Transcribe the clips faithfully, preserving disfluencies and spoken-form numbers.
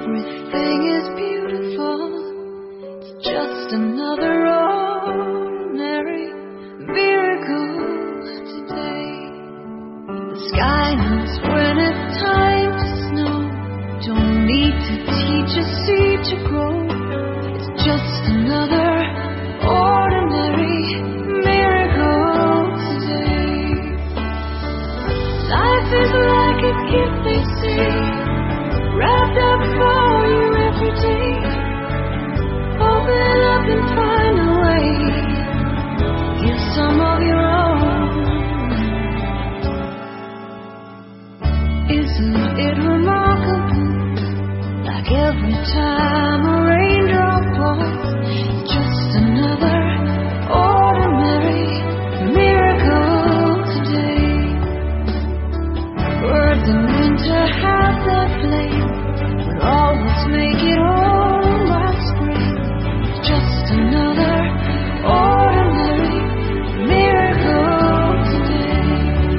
Everything is beautiful. It's just another ordinary miracle today. The sky knows when it's time to snow. Don't need to teach a seed to grow. It's just another ordinary miracle today. Life is like a gift, they say, wrapped up for you every day. Open up and find a way. Give some of your own. Isn't it remarkable? Like every time a raindrop falls, it's just another ordinary miracle today. Birds in winter have their flame, but always make it home by spring. It's just another ordinary miracle today.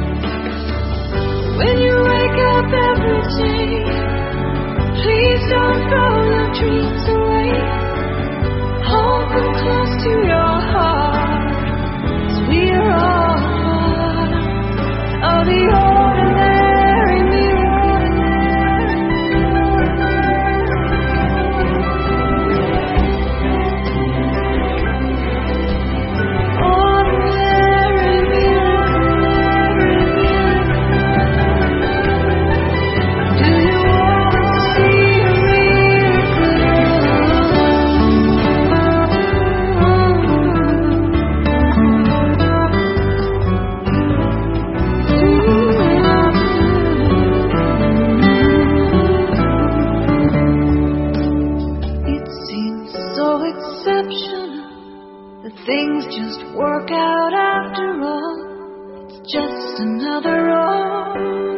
When you wake up every day, please don't throw your dreams away. Hold them close to your heart, 'cause we are all part of the ordinary miracle. Ordinary miracle. Do you want to see a It seems so exceptional that things just work out after all. It's just another all.